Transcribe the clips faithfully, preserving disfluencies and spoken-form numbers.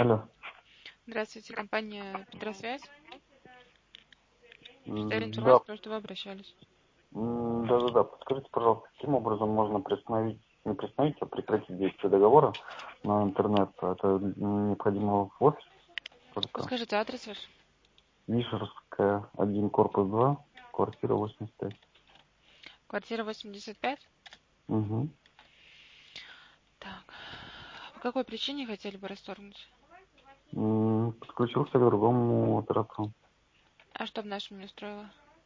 Алло. Здравствуйте, компания Петросвязь. Читали М, Да, информацию, потому что вы обращались. м, да-да-да. Подскажите, пожалуйста, каким образом можно приостановить, не приостановить, а прекратить действие договора на интернет? Это м, необходимо в офис только. Подскажите адрес ваш. Вишерская, один, корпус два, квартира восемьдесят пять. Квартира восемьдесят пять. Угу. Так. По какой причине хотели бы расторгнуть? М, Подключился к другому оператору. А что в нашем не устроило?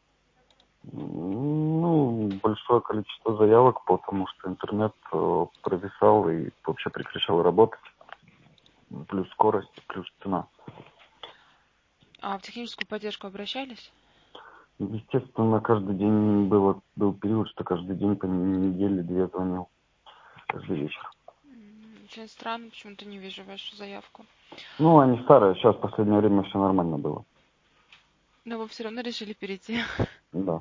М, Ну, большое количество заявок, потому что интернет э, провисал и вообще прекращал работать. Плюс скорость, плюс цена. А в техническую поддержку обращались? Естественно, каждый день было, был период, что каждый день по неделе две звонил, каждый вечер. М, Очень странно, почему-то не вижу вашу заявку. Ну, они старые, сейчас в последнее время все нормально было. Но вы все равно решили перейти. Да.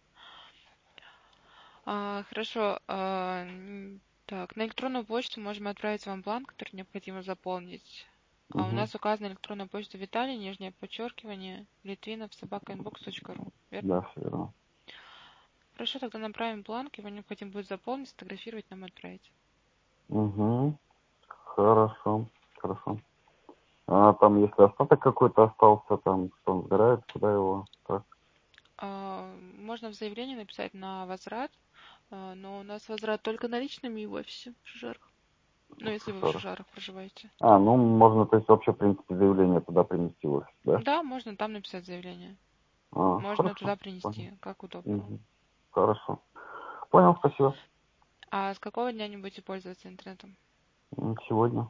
А, хорошо. а, м, так, на электронную почту можем отправить вам бланк, который необходимо заполнить. А у Угу. нас указана электронная почта Виталий, нижнее подчеркивание, литвинов, собака инбокс точка ру. Верно? Да, все верно. Хорошо, тогда направим бланк, его необходимо будет заполнить, сфотографировать, нам отправить. Угу. Хорошо, хорошо. А там, если остаток какой-то остался, там, что он сгорает, куда его? Так, А, можно в заявлении написать на возврат, а, но у нас возврат только наличными и в офисе в Шижарах. Ну, если вы в хорошо. Шижарах проживаете. А, ну, можно, то есть, вообще, в принципе, заявление туда принести в офис, да? Да, можно там написать заявление. А, Можно хорошо, туда понял. принести, как удобно. Угу. Хорошо. Понял, спасибо. А с какого дня не будете пользоваться интернетом? М, Сегодня.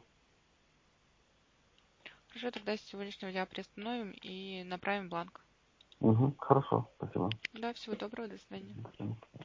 Хорошо, тогда с сегодняшнего дня приостановим и направим бланк. Угу. Хорошо, спасибо. Да, всего доброго, до свидания. До свидания.